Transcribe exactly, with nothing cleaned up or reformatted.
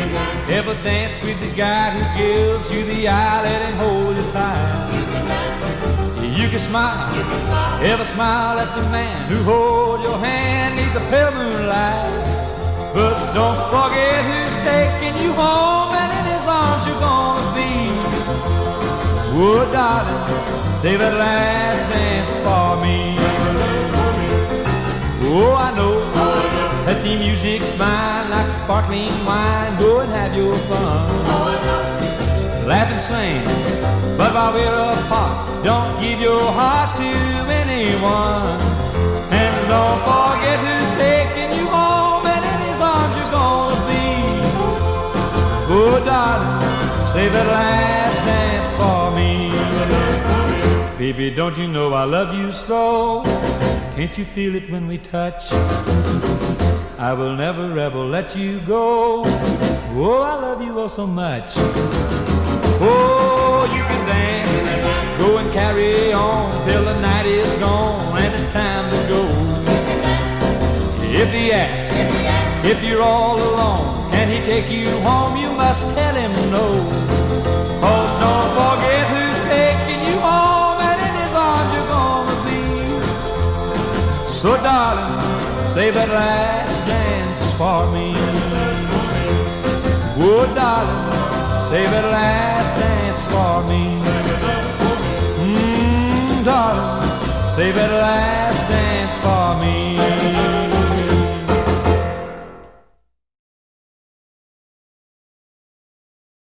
Ever dance with the guy who gives you the eye, let him hold you tight? You can smile, ever smile at the man who holds your hand neath the pale moonlight. But don't forget who's taking you home, and in his arms you're gonna be. Oh, darling, save that last dance for me. Oh, I know that the music's fine like sparkling wine. Go and have your fun, laugh and sing, but while we're apart, don't give your heart to anyone. And don't forget who's taking you home, and in his arms you're gonna be. Oh, darling, save that last dance for me. Baby, don't you know I love you so? Can't you feel it when we touch? I will never ever let you go. Oh, I love you oh so much. Oh, you can dance, go and carry on till the night is gone and it's time to go. If he asks, if you're all alone, can he take you home? You must tell him no. 'Cause don't forget who's taking you home, and in his arms you're gonna be. So darling, save that last dance for me. Oh, darling, save that last dance for me. Mmm, darling, save that